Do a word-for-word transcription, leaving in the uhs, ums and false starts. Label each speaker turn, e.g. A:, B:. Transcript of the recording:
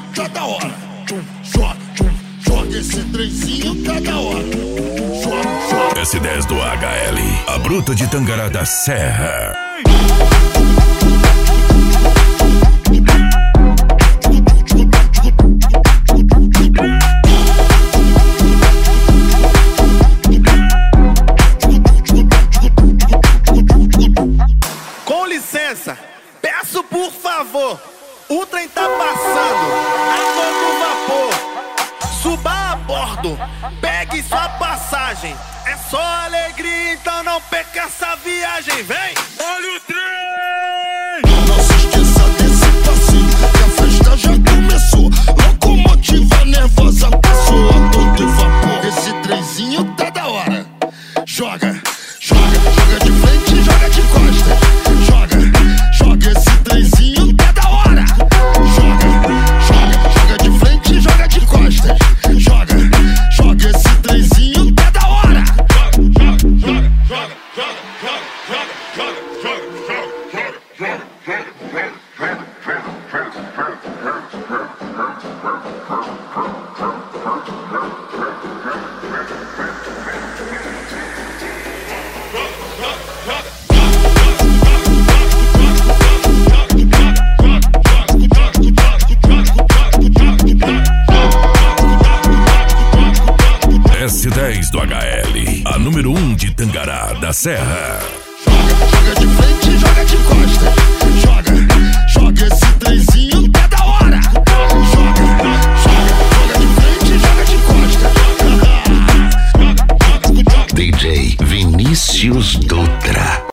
A: tá da hora. Joga, joga esse trenzinho, tá da hora. Joga, joga.
B: S dez do H L, a bruta de Tangará da Serra.
C: Com licença, peço por favor, o trem tá passando a todo vapor. Suba a bordo, pegue sua passagem. É só alegria, então não perca essa viagem. Vem! Olha o trem!
A: Não se esqueça desse passinho, que a festa já começou. Locomotiva nervosa passou a todo vapor. Esse trenzinho tá da hora. Joga, joga, joga de frente, joga de costas. Joga, joga esse trenzinho tá da hora. Joga, joga, joga de frente, joga de costas. Joga, joga esse trenzinho tá da hora. Joga, joga, joga, joga, joga, joga, joga,
B: S dez do H L, a número um de Tangará da Serra.